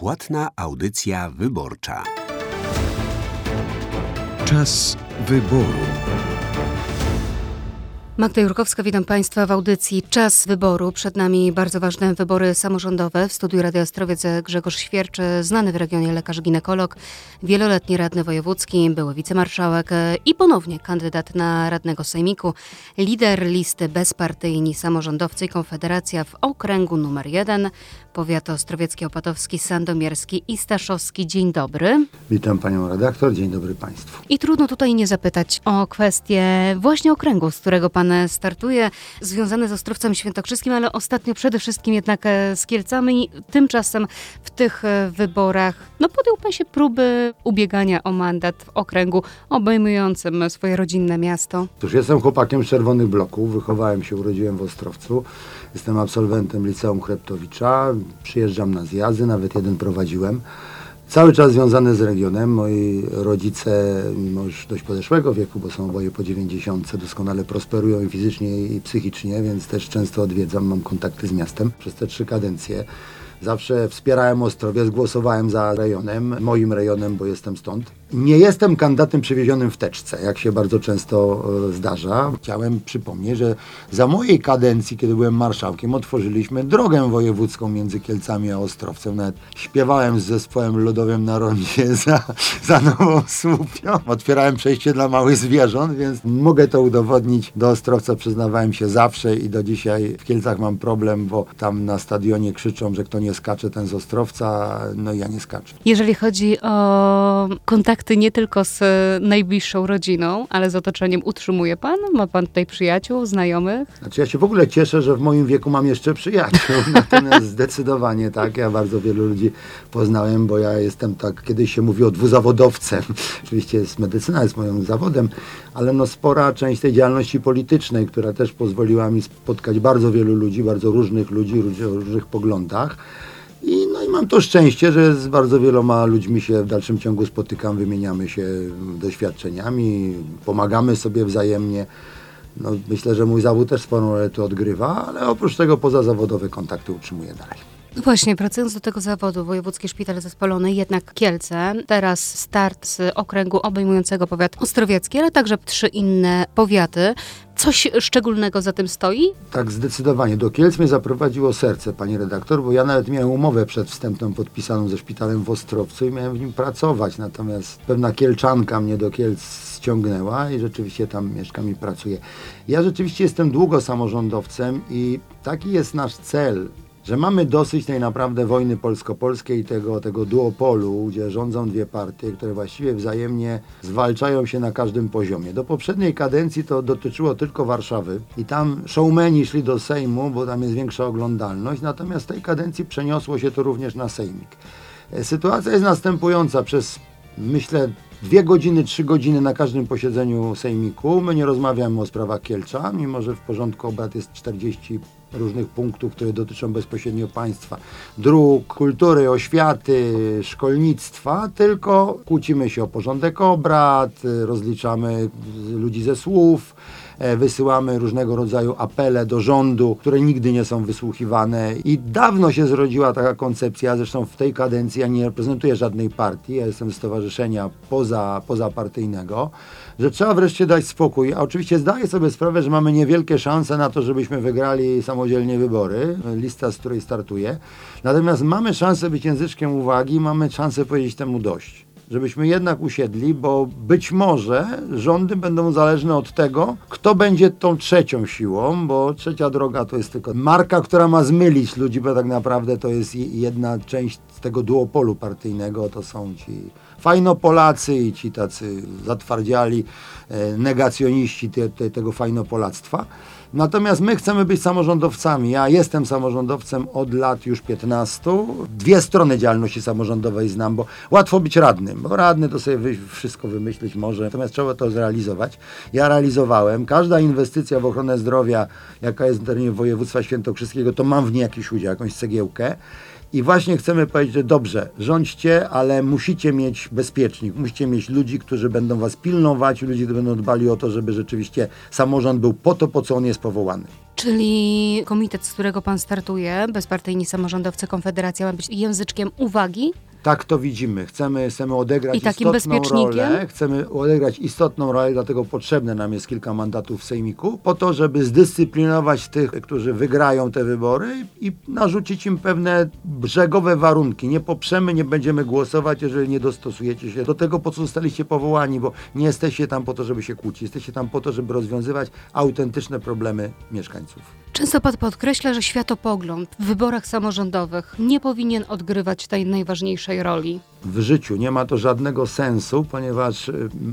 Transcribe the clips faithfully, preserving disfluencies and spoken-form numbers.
Płatna audycja wyborcza. Czas wyboru. Magda Jurkowska, witam Państwa w audycji Czas wyboru. Przed nami bardzo ważne wybory samorządowe. W studiu Radia Ostrowiec Grzegorz Świercz, znany w regionie lekarz ginekolog, wieloletni radny wojewódzki, były wicemarszałek i ponownie kandydat na radnego sejmiku, lider listy Bezpartyjni Samorządowcy i Konfederacja w okręgu numer jeden, powiaty ostrowiecki, opatowski, sandomierski i staszowski. Dzień dobry. Witam Panią redaktor, dzień dobry Państwu. I trudno tutaj nie zapytać o kwestię właśnie okręgu, z którego Pan startuje, związany z Ostrowcem Świętokrzyskim, ale ostatnio przede wszystkim jednak z Kielcami. Tymczasem w tych wyborach no, podjął Pan się próby ubiegania o mandat w okręgu obejmującym swoje rodzinne miasto. Otóż jestem chłopakiem z Czerwonych Bloków, wychowałem się, urodziłem w Ostrowcu. Jestem absolwentem Liceum Chreptowicza, przyjeżdżam na zjazdy, nawet jeden prowadziłem. Cały czas związany z regionem. Moi rodzice, mimo już dość podeszłego wieku, bo są oboje po dziewięćdziesiątce, doskonale prosperują i fizycznie, i psychicznie, więc też często odwiedzam, mam kontakty z miastem przez te trzy kadencje. Zawsze wspierałem Ostrowiec, głosowałem za rejonem, moim rejonem, bo jestem stąd. Nie jestem kandydatem przywiezionym w teczce, jak się bardzo często e, zdarza. Chciałem przypomnieć, że za mojej kadencji, kiedy byłem marszałkiem, otworzyliśmy drogę wojewódzką między Kielcami a Ostrowcem. Nawet śpiewałem z zespołem ludowym na rondzie za, za Nową Słupią. Otwierałem przejście dla małych zwierząt, więc mogę to udowodnić. Do Ostrowca przyznawałem się zawsze i do dzisiaj w Kielcach mam problem, bo tam na stadionie krzyczą, że kto nie skacze, ten z Ostrowca, no i ja nie skaczę. Jeżeli chodzi o kontakty nie tylko z najbliższą rodziną, ale z otoczeniem, utrzymuje Pan? Ma Pan tutaj przyjaciół, znajomych? Znaczy ja się w ogóle cieszę, że w moim wieku mam jeszcze przyjaciół, natomiast zdecydowanie tak, ja bardzo wielu ludzi poznałem, bo ja jestem, tak kiedyś się mówiło, dwuzawodowcem. Oczywiście jest, medycyna jest moim zawodem, ale no spora część tej działalności politycznej, która też pozwoliła mi spotkać bardzo wielu ludzi, bardzo różnych ludzi, ludzi o różnych poglądach. I, no i mam to szczęście, że z bardzo wieloma ludźmi się w dalszym ciągu spotykam, wymieniamy się doświadczeniami, pomagamy sobie wzajemnie. No, myślę, że mój zawód też sporą rolę tu odgrywa, ale oprócz tego pozazawodowe kontakty utrzymuję dalej. Właśnie, wracając do tego zawodu, Wojewódzki Szpital Zespolony, jednak Kielce, teraz start z okręgu obejmującego powiat ostrowiecki, ale także trzy inne powiaty. Coś szczególnego za tym stoi? Tak, zdecydowanie. Do Kielc mnie zaprowadziło serce, pani redaktor, bo ja nawet miałem umowę przedwstępną podpisaną ze szpitalem w Ostrowcu i miałem w nim pracować, natomiast pewna Kielczanka mnie do Kielc ściągnęła i rzeczywiście tam mieszkam i pracuję. Ja rzeczywiście jestem długo samorządowcem i taki jest nasz cel, że mamy dosyć tej naprawdę wojny polsko-polskiej i tego, tego duopolu, gdzie rządzą dwie partie, które właściwie wzajemnie zwalczają się na każdym poziomie. Do poprzedniej kadencji to dotyczyło tylko Warszawy i tam showmeni szli do Sejmu, bo tam jest większa oglądalność, natomiast w tej kadencji przeniosło się to również na Sejmik. Sytuacja jest następująca. Przez, myślę, dwie godziny, trzy godziny na każdym posiedzeniu Sejmiku my nie rozmawiamy o sprawach Kielcza, mimo że w porządku obrad jest czterdzieści różnych punktów, które dotyczą bezpośrednio państwa, dróg, kultury, oświaty, szkolnictwa, tylko kłócimy się o porządek obrad, rozliczamy ludzi ze słów, wysyłamy różnego rodzaju apele do rządu, które nigdy nie są wysłuchiwane i dawno się zrodziła taka koncepcja, zresztą w tej kadencji ja nie reprezentuję żadnej partii, ja jestem z stowarzyszenia poza, pozapartyjnego, że trzeba wreszcie dać spokój, a oczywiście zdaję sobie sprawę, że mamy niewielkie szanse na to, żebyśmy wygrali samodzielnie wybory, lista, z której startuję, natomiast mamy szansę być języczkiem uwagi, mamy szansę powiedzieć temu dość. Żebyśmy jednak usiedli, bo być może rządy będą zależne od tego, kto będzie tą trzecią siłą, bo trzecia droga to jest tylko marka, która ma zmylić ludzi, bo tak naprawdę to jest jedna część z tego duopolu partyjnego, to są ci fajnopolacy i ci tacy zatwardziali negacjoniści te, te, tego fajnopolactwa. Natomiast my chcemy być samorządowcami. Ja jestem samorządowcem od lat już piętnastu. Dwie strony działalności samorządowej znam, bo łatwo być radnym, bo radny to sobie wy, wszystko wymyślić może, natomiast trzeba to zrealizować. Ja realizowałem. Każda inwestycja w ochronę zdrowia, jaka jest na terenie województwa świętokrzyskiego, to mam w niej jakiś udział, jakąś cegiełkę. I właśnie chcemy powiedzieć, że dobrze, rządźcie, ale musicie mieć bezpiecznik, musicie mieć ludzi, którzy będą was pilnować, ludzi, którzy będą dbali o to, żeby rzeczywiście samorząd był po to, po co on jest powołany. Czyli komitet, z którego pan startuje, bezpartyjni samorządowcy, Konfederacja, ma być języczkiem uwagi? Tak to widzimy. Chcemy, chcemy odegrać I takim istotną bezpiecznikiem? rolę. Chcemy odegrać istotną rolę, dlatego potrzebne nam jest kilka mandatów w sejmiku, po to, żeby zdyscyplinować tych, którzy wygrają te wybory i narzucić im pewne brzegowe warunki. Nie poprzemy, nie będziemy głosować, jeżeli nie dostosujecie się do tego, po co zostaliście powołani, bo nie jesteście tam po to, żeby się kłócić. Jesteście tam po to, żeby rozwiązywać autentyczne problemy mieszkańców. Często pan podkreśla, że światopogląd w wyborach samorządowych nie powinien odgrywać tej najważniejszej roli. W życiu nie ma to żadnego sensu, ponieważ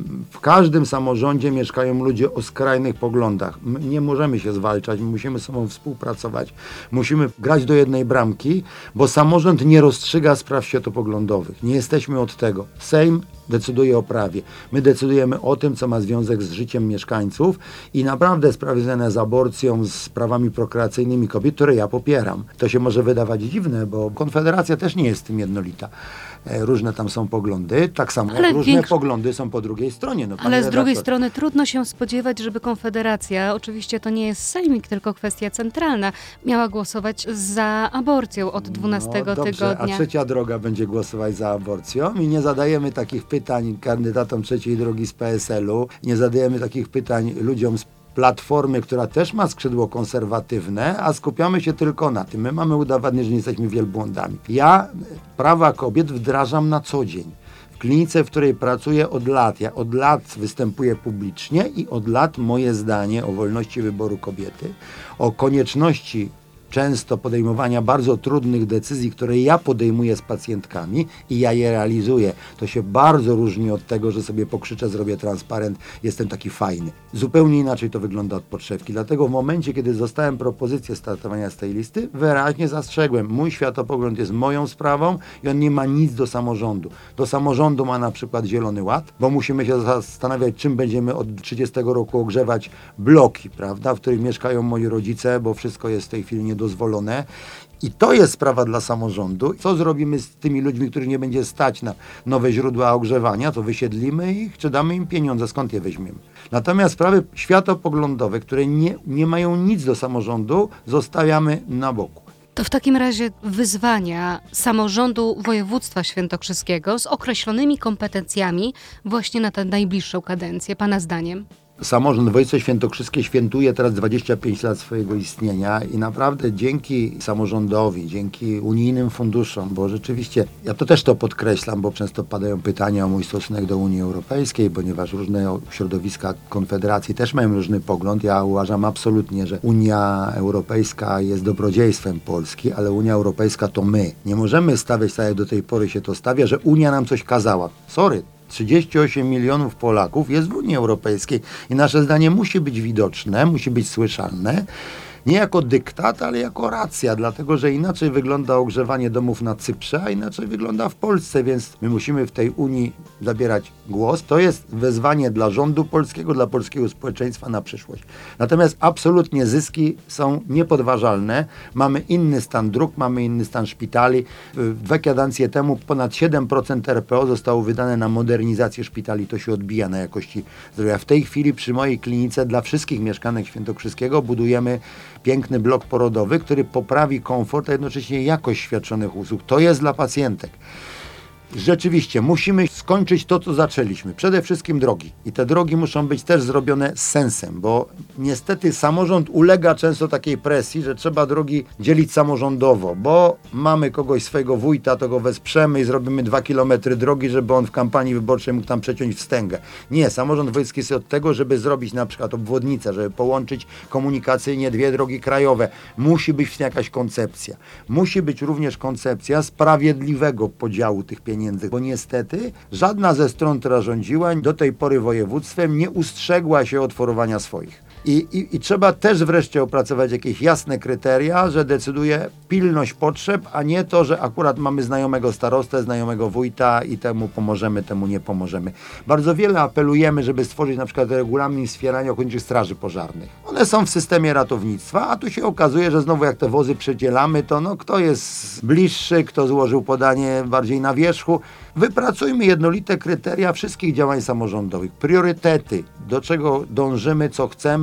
w każdym samorządzie mieszkają ludzie o skrajnych poglądach. My nie możemy się zwalczać, my musimy ze sobą współpracować. Musimy grać do jednej bramki, bo samorząd nie rozstrzyga spraw światopoglądowych. Nie jesteśmy od tego. Sejm decyduje o prawie. My decydujemy o tym, co ma związek z życiem mieszkańców i naprawdę sprawy związane z aborcją, z prawami prokreacyjnymi kobiet, które ja popieram. To się może wydawać dziwne, bo Konfederacja też nie jest tym jednolita. Różne tam są poglądy, tak samo Ale jak różne większo- poglądy są po drugiej stronie. No, Ale z redaktor, drugiej strony trudno się spodziewać, żeby Konfederacja, oczywiście to nie jest sejmik, tylko kwestia centralna, miała głosować za aborcją od dwunastego no, dobrze, tygodnia. A trzecia droga będzie głosować za aborcją i nie zadajemy takich pytań kandydatom trzeciej drogi z P S L u, nie zadajemy takich pytań ludziom z Platformy, która też ma skrzydło konserwatywne, a skupiamy się tylko na tym. My mamy udowadniać, że nie jesteśmy wielbłądami. Ja prawa kobiet wdrażam na co dzień. W klinice, w której pracuję od lat, ja od lat występuję publicznie i od lat moje zdanie o wolności wyboru kobiety, o konieczności często podejmowania bardzo trudnych decyzji, które ja podejmuję z pacjentkami i ja je realizuję. To się bardzo różni od tego, że sobie pokrzyczę, zrobię transparent, jestem taki fajny. Zupełnie inaczej to wygląda od podszewki. Dlatego w momencie, kiedy dostałem propozycję startowania z tej listy, wyraźnie zastrzegłem, mój światopogląd jest moją sprawą i on nie ma nic do samorządu. Do samorządu ma na przykład Zielony Ład, bo musimy się zastanawiać, czym będziemy od trzydziestego roku ogrzewać bloki, prawda, w których mieszkają moi rodzice, bo wszystko jest w tej chwili nie dozwolone. I to jest sprawa dla samorządu. Co zrobimy z tymi ludźmi, których nie będzie stać na nowe źródła ogrzewania? To wysiedlimy ich, czy damy im pieniądze? Skąd je weźmiemy? Natomiast sprawy światopoglądowe, które nie, nie mają nic do samorządu, zostawiamy na boku. To w takim razie wyzwania samorządu województwa świętokrzyskiego z określonymi kompetencjami właśnie na tę najbliższą kadencję, pana zdaniem? Samorząd Województwo Świętokrzyskie świętuje teraz dwadzieścia pięć lat swojego istnienia i naprawdę dzięki samorządowi, dzięki unijnym funduszom, bo rzeczywiście, ja to też to podkreślam, bo często padają pytania o mój stosunek do Unii Europejskiej, ponieważ różne środowiska Konfederacji też mają różny pogląd. Ja uważam absolutnie, że Unia Europejska jest dobrodziejstwem Polski, ale Unia Europejska to my. Nie możemy stawiać, tak jak do tej pory się to stawia, że Unia nam coś kazała. Sorry. trzydzieści osiem milionów Polaków jest w Unii Europejskiej i nasze zdanie musi być widoczne, musi być słyszalne. Nie jako dyktat, ale jako racja, dlatego że inaczej wygląda ogrzewanie domów na Cyprze, a inaczej wygląda w Polsce, więc my musimy w tej Unii zabierać głos. To jest wezwanie dla rządu polskiego, dla polskiego społeczeństwa na przyszłość. Natomiast absolutnie zyski są niepodważalne. Mamy inny stan dróg, mamy inny stan szpitali. Dwie kadencje temu ponad siedem procent R P O zostało wydane na modernizację szpitali. To się odbija na jakości zdrowia. W tej chwili przy mojej klinice dla wszystkich mieszkanek Świętokrzyskiego budujemy piękny blok porodowy, który poprawi komfort, a jednocześnie jakość świadczonych usług. To jest dla pacjentek. Rzeczywiście, musimy skończyć to, co zaczęliśmy. Przede wszystkim drogi. I te drogi muszą być też zrobione z sensem, bo niestety samorząd ulega często takiej presji, że trzeba drogi dzielić samorządowo, bo mamy kogoś swojego wójta, to go wesprzemy i zrobimy dwa kilometry drogi, żeby on w kampanii wyborczej mógł tam przeciąć wstęgę. Nie, samorząd wojewódzki jest od tego, żeby zrobić na przykład obwodnicę, żeby połączyć komunikacyjnie dwie drogi krajowe. Musi być jakaś koncepcja. Musi być również koncepcja sprawiedliwego podziału tych pieniędzy. Bo niestety żadna ze stron, która rządziła do tej pory województwem, nie ustrzegła się od forowania swoich. I, i, I trzeba też wreszcie opracować jakieś jasne kryteria, że decyduje pilność potrzeb, a nie to, że akurat mamy znajomego starostę, znajomego wójta i temu pomożemy, temu nie pomożemy. Bardzo wiele apelujemy, żeby stworzyć na przykład regulamin wspierania ochotniczych straży pożarnych. One są w systemie ratownictwa, a tu się okazuje, że znowu jak te wozy przydzielamy, to no kto jest bliższy, kto złożył podanie bardziej na wierzchu. Wypracujmy jednolite kryteria wszystkich działań samorządowych, priorytety, do czego dążymy, co chcemy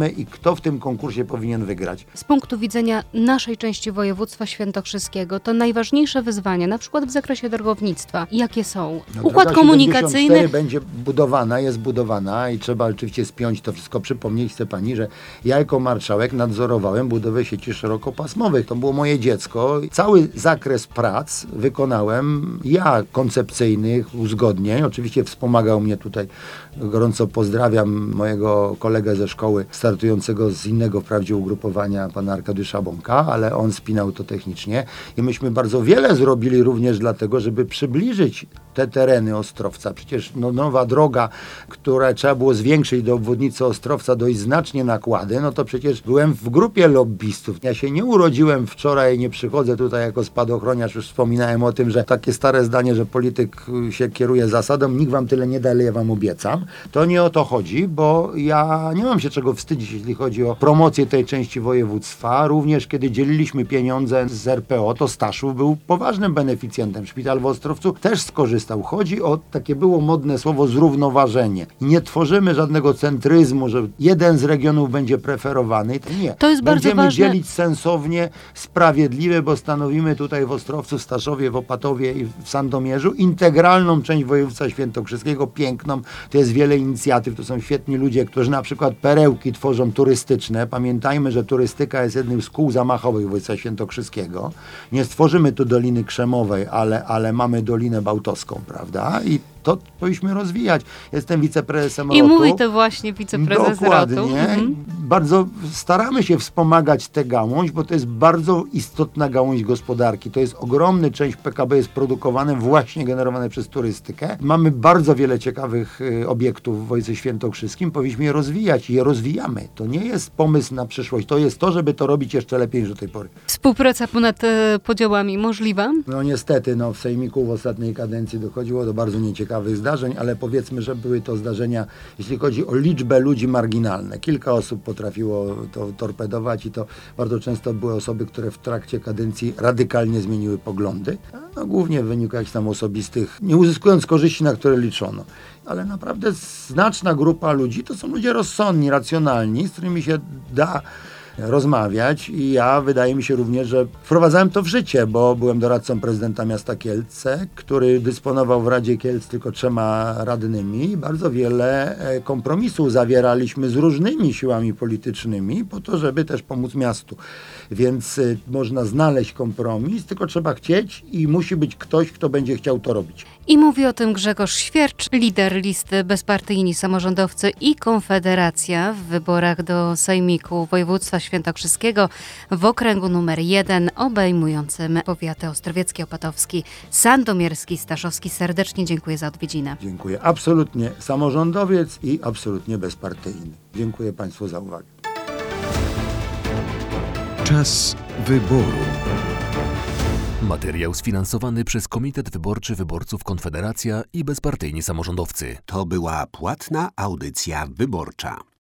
robimy i kto w tym konkursie powinien wygrać. Z punktu widzenia naszej części województwa świętokrzyskiego, to najważniejsze wyzwania, na przykład w zakresie drogownictwa, jakie są? No, Układ droga komunikacyjny. siedemdziesiąt cztery będzie budowana, jest budowana i trzeba oczywiście spiąć to wszystko. Przypomnieć chcę pani, że ja jako marszałek nadzorowałem budowę sieci szerokopasmowych. To było moje dziecko. Cały zakres prac wykonałem ja, koncepcyjnych, uzgodnień. Oczywiście wspomagał mnie tutaj, gorąco pozdrawiam mojego kolegę ze szkoły startującego z innego wprawdzie ugrupowania, pana Arkadiusza Bąka, ale on spinał to technicznie i myśmy bardzo wiele zrobili również dlatego, żeby przybliżyć te tereny Ostrowca. Przecież no, nowa droga, która trzeba było zwiększyć do obwodnicy Ostrowca dość znacznie nakłady, no to przecież byłem w grupie lobbystów. Ja się nie urodziłem wczoraj, nie przychodzę tutaj jako spadochroniarz, już wspominałem o tym, że takie stare zdanie, że polityk się kieruje zasadą, nikt wam tyle nie da, ile ja wam obiecam. To nie o to chodzi, bo ja nie mam się czego wstydzić, jeśli chodzi o promocję tej części województwa. Również kiedy dzieliliśmy pieniądze z R P O, to Staszów był poważnym beneficjentem. Szpital w Ostrowcu też skorzystał. Chodzi o, takie było modne słowo, zrównoważenie. Nie tworzymy żadnego centryzmu, że jeden z regionów będzie preferowany. Nie. To jest bardzo Będziemy ważne. dzielić sensownie, sprawiedliwie, bo stanowimy tutaj w Ostrowcu, w Staszowie, w Opatowie i w Sandomierzu integralną część województwa świętokrzyskiego, piękną. To jest wiele inicjatyw, to są świetni ludzie, którzy na przykład perełki tworzą turystyczne. Pamiętajmy, że turystyka jest jednym z kół zamachowych województwa świętokrzyskiego. Nie stworzymy tu Doliny Krzemowej, ale, ale mamy Dolinę Bałtowską, prawda? I to powinniśmy rozwijać. Jestem wiceprezesem I rotu. mówi to właśnie wiceprezes Dokładnie. rotu. Mhm. Bardzo staramy się wspomagać tę gałąź, bo to jest bardzo istotna gałąź gospodarki. To jest ogromna część P K B jest produkowane, właśnie generowane przez turystykę. Mamy bardzo wiele ciekawych y, obiektów w województwie świętokrzyskim. Powinniśmy je rozwijać i je rozwijamy. To nie jest pomysł na przyszłość. To jest to, żeby to robić jeszcze lepiej niż do tej pory. Współpraca ponad e, podziałami możliwa? No niestety, no, w Sejmiku w ostatniej kadencji dochodziło do bardzo nieciekawych zdarzeń, ale powiedzmy, że były to zdarzenia, jeśli chodzi o liczbę ludzi, marginalne. Kilka osób potrafiło to torpedować i to bardzo często były osoby, które w trakcie kadencji radykalnie zmieniły poglądy. No, głównie w wyniku jakichś tam osobistych, nie uzyskując korzyści, na które liczono. Ale naprawdę znaczna grupa ludzi to są ludzie rozsądni, racjonalni, z którymi się da rozmawiać i ja, wydaje mi się również, że wprowadzałem to w życie, bo byłem doradcą prezydenta miasta Kielce, który dysponował w Radzie Kielc tylko trzema radnymi i bardzo wiele kompromisów zawieraliśmy z różnymi siłami politycznymi po to, żeby też pomóc miastu. Więc y, można znaleźć kompromis, tylko trzeba chcieć i musi być ktoś, kto będzie chciał to robić. I mówi o tym Grzegorz Świercz, lider listy Bezpartyjni Samorządowcy i Konfederacja w wyborach do Sejmiku Województwa Świętokrzyskiego w okręgu numer jeden obejmującym powiaty ostrowiecki, opatowski, sandomierski, staszowski. Serdecznie dziękuję za odwiedzinę. Dziękuję. Absolutnie samorządowiec i absolutnie bezpartyjny. Dziękuję Państwu za uwagę. Czas wyboru. Materiał sfinansowany przez Komitet Wyborczy Wyborców Konfederacja i Bezpartyjni Samorządowcy. To była płatna audycja wyborcza.